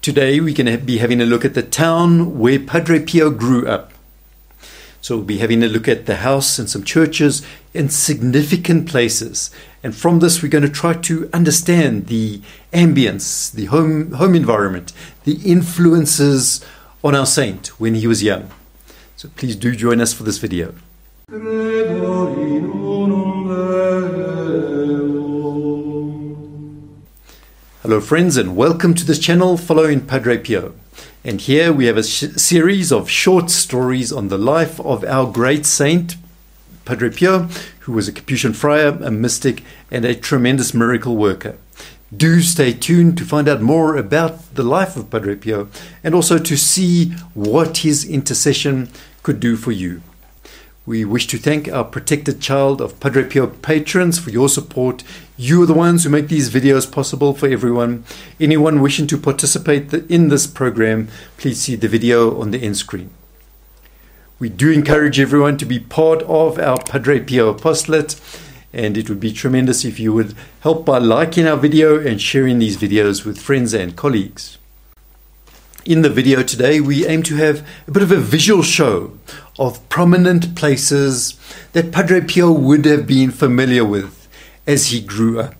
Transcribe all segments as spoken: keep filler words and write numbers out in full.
Today we're going to be having a look at the town where Padre Pio grew up. So we'll be having a look at the house and some churches and significant places. And from this we're going to try to understand the ambience, the home, home environment, the influences on our saint when he was young. So please do join us for this video. Hello friends, and welcome to this channel following Padre Pio. And here we have a sh- series of short stories on the life of our great saint, Padre Pio, who was a Capuchin friar, a mystic, and a tremendous miracle worker. Do stay tuned to find out more about the life of Padre Pio and also to see what his intercession could do for you. We wish to thank our protected child of Padre Pio patrons for your support. You are the ones who make these videos possible for everyone. Anyone wishing to participate in this program, please see the video on the end screen. We do encourage everyone to be part of our Padre Pio apostolate, and it would be tremendous if you would help by liking our video and sharing these videos with friends and colleagues. In the video today, we aim to have a bit of a visual show of prominent places that Padre Pio would have been familiar with as he grew up.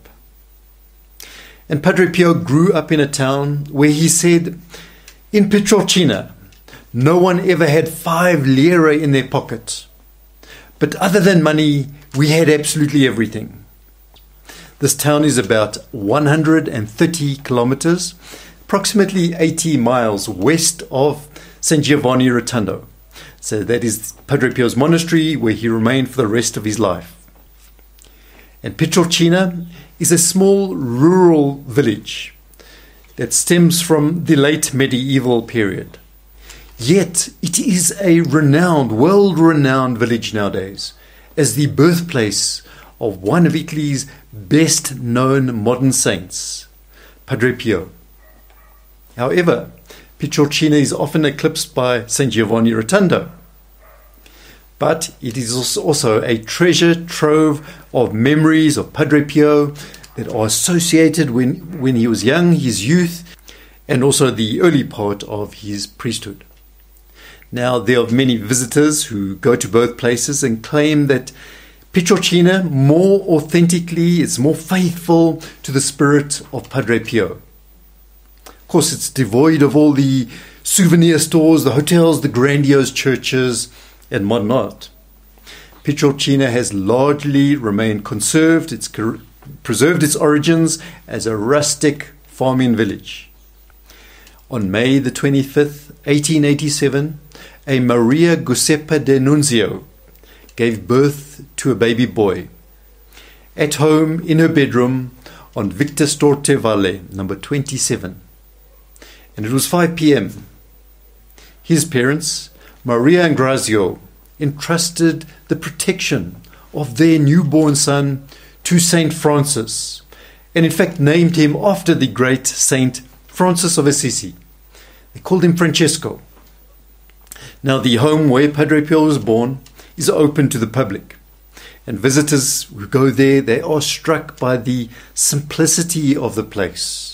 And Padre Pio grew up in a town where he said, in Pietrelcina, no one ever had five lire in their pocket. But other than money, we had absolutely everything. This town is about one hundred thirty kilometers, approximately eighty miles west of San Giovanni Rotondo. So that is Padre Pio's monastery where he remained for the rest of his life. And Pietrelcina is a small rural village that stems from the late medieval period. Yet it is a renowned, world-renowned village nowadays as the birthplace of one of Italy's best-known modern saints, Padre Pio. However, Pietrelcina is often eclipsed by San Giovanni Rotondo. But it is also a treasure trove of memories of Padre Pio that are associated when, when he was young, his youth, and also the early part of his priesthood. Now, there are many visitors who go to both places and claim that Pietrelcina more authentically is more faithful to the spirit of Padre Pio. Of course, it's devoid of all the souvenir stores, the hotels, the grandiose churches, and modern art. Pietrelcina has largely remained conserved. It's preserved its origins as a rustic farming village. On May the twenty-fifth, eighteen eighty-seven, a Maria Giuseppa D'Annunzio gave birth to a baby boy. At home in her bedroom on Victor Storte Valle, number twenty-seven. And it was five p.m. His parents, Maria and Grazio, entrusted the protection of their newborn son to Saint Francis, and in fact named him after the great Saint Francis of Assisi. They called him Francesco. Now the home where Padre Pio was born is open to the public, and visitors who go there, they are struck by the simplicity of the place.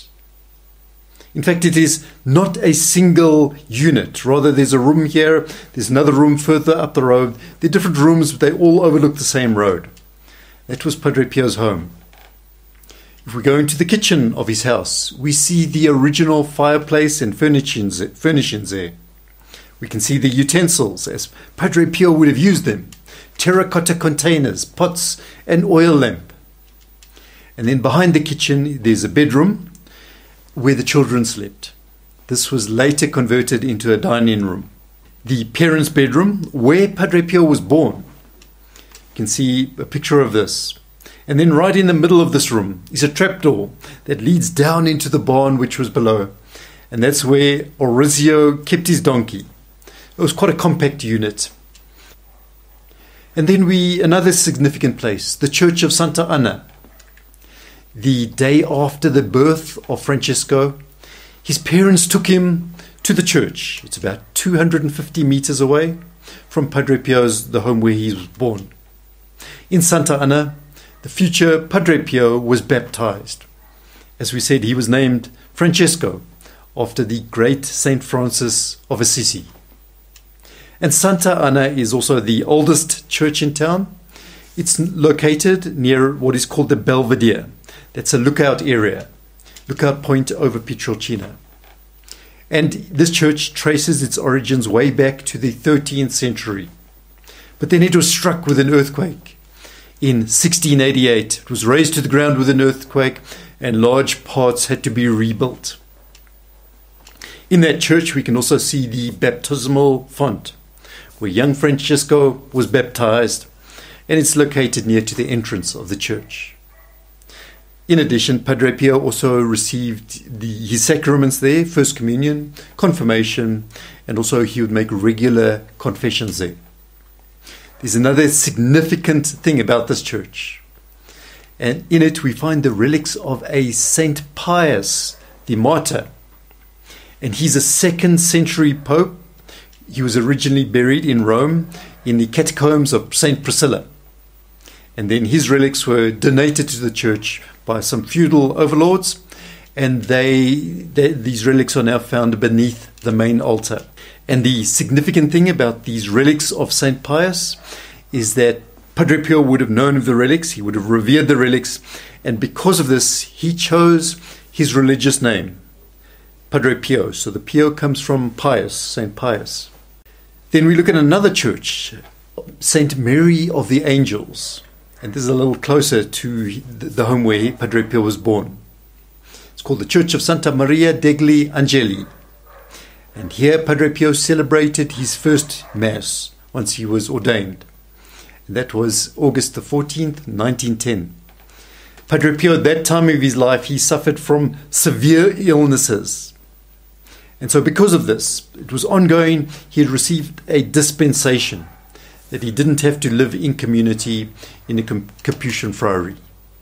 In fact, it is not a single unit. Rather, there's a room here, there's another room further up the road. They're different rooms, but they all overlook the same road. That was Padre Pio's home. If we go into the kitchen of his house, we see the original fireplace and furnishings, furnishings there. We can see the utensils as Padre Pio would have used them. Terracotta containers, pots, and oil lamp. And then behind the kitchen, there's a bedroom where the children slept. This was later converted into a dining room. The parents' bedroom, where Padre Pio was born. You can see a picture of this. And then right in the middle of this room is a trapdoor that leads down into the barn which was below. And that's where Orizio kept his donkey. It was quite a compact unit. And then we, another significant place, the Church of Santa Anna. The day after the birth of Francesco, his parents took him to the church. It's about two hundred fifty meters away from Padre Pio's, the home where he was born. In Santa Anna, the future Padre Pio was baptized. As we said, he was named Francesco after the great Saint Francis of Assisi. And Santa Ana is also the oldest church in town. It's located near what is called the Belvedere. That's a lookout area, lookout point over Pietrelcina. And this church traces its origins way back to the thirteenth century. But then it was struck with an earthquake in sixteen eighty-eight. It was razed to the ground with an earthquake, and large parts had to be rebuilt. In that church, we can also see the baptismal font, where young Francesco was baptized, and it's located near to the entrance of the church. In addition, Padre Pio also received the, his sacraments there, First Communion, Confirmation, and also he would make regular confessions there. There's another significant thing about this church, and in it we find the relics of a Saint Pius the Martyr, and he's a second century pope. He was originally buried in Rome in the catacombs of Saint Priscilla, and then his relics were donated to the church by some feudal overlords, and they, they these relics are now found beneath the main altar. And the significant thing about these relics of Saint Pius is that Padre Pio would have known of the relics, he would have revered the relics, and because of this, he chose his religious name, Padre Pio. So the Pio comes from Pius, Saint Pius. Then we look at another church, Saint Mary of the Angels. And this is a little closer to the home where Padre Pio was born. It's called the Church of Santa Maria degli Angeli. And here Padre Pio celebrated his first Mass once he was ordained. And that was August the fourteenth, nineteen ten. Padre Pio, at that time of his life, he suffered from severe illnesses. And so because of this, it was ongoing, he had received a dispensation that he didn't have to live in community in a Capuchin friary.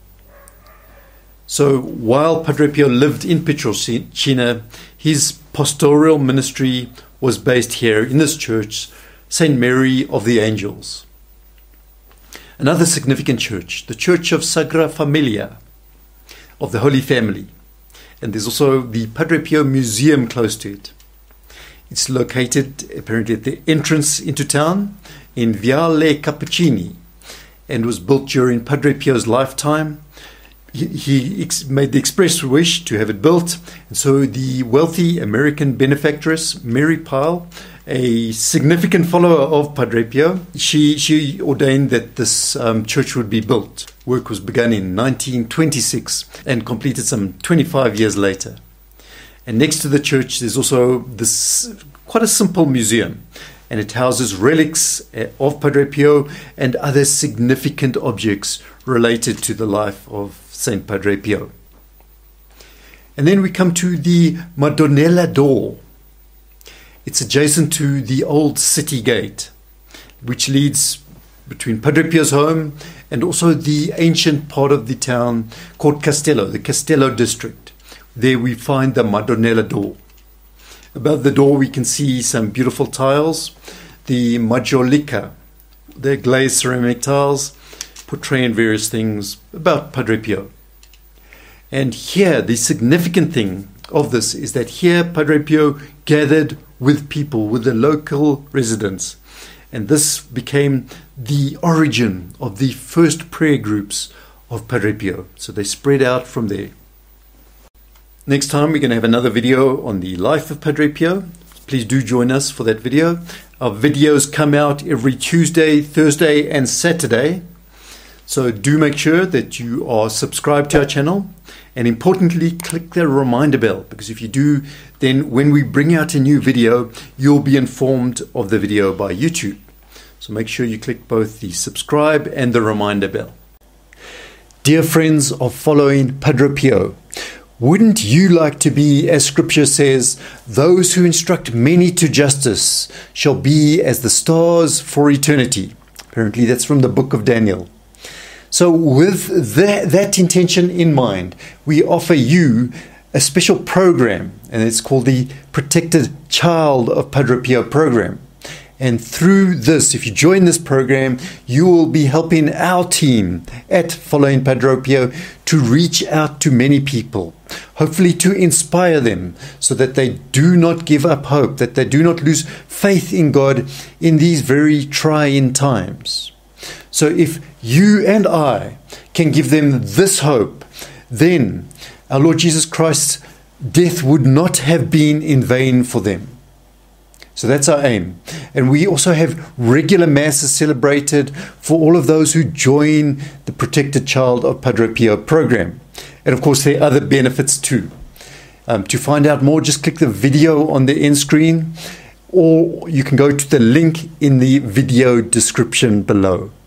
So while Padre Pio lived in Pietrelcina, his pastoral ministry was based here in this church, Saint Mary of the Angels. Another significant church, the Church of Sagrada Familia, of the Holy Family. And there's also the Padre Pio Museum close to it. It's located apparently at the entrance into town in Viale Cappuccini, and was built during Padre Pio's lifetime. He, he ex- made the express wish to have it built, and so the wealthy American benefactress Mary Pyle, a significant follower of Padre Pio, she, she ordained that this um, church would be built. Work was begun in nineteen twenty-six and completed some twenty-five years later. And next to the church, there's also this quite a simple museum, and it houses relics of Padre Pio and other significant objects related to the life of Saint Padre Pio. And then we come to the Madonnella door. It's adjacent to the old city gate, which leads between Padre Pio's home and also the ancient part of the town called Castello, the Castello district. There we find the Madonnella door. Above the door we can see some beautiful tiles, the Majolica, they're glazed ceramic tiles portraying various things about Padre Pio. And here the significant thing of this is that here Padre Pio gathered with people, with the local residents, and this became the origin of the first prayer groups of Padre Pio. So they spread out from there. Next time we're going to have another video on the life of Padre Pio. Please do join us for that video. Our videos come out every Tuesday, Thursday and Saturday. So do make sure that you are subscribed to our channel, and importantly click the reminder bell, because if you do, then when we bring out a new video, you'll be informed of the video by YouTube. So make sure you click both the subscribe and the reminder bell. Dear friends of following Padre Pio, wouldn't you like to be, as scripture says, those who instruct many to justice shall be as the stars for eternity? Apparently that's from the book of Daniel. So with that, that intention in mind, we offer you a special program, and it's called the Protected Child of Padre Pio program. And through this, if you join this program, you will be helping our team at Following Padre Pio to reach out to many people, hopefully to inspire them so that they do not give up hope, that they do not lose faith in God in these very trying times. So if you and I can give them this hope, then our Lord Jesus Christ's death would not have been in vain for them. So that's our aim. And we also have regular masses celebrated for all of those who join the Protected Child of Padre Pio program. And of course, there are other benefits too. Um, to find out more, just click the video on the end screen, or you can go to the link in the video description below.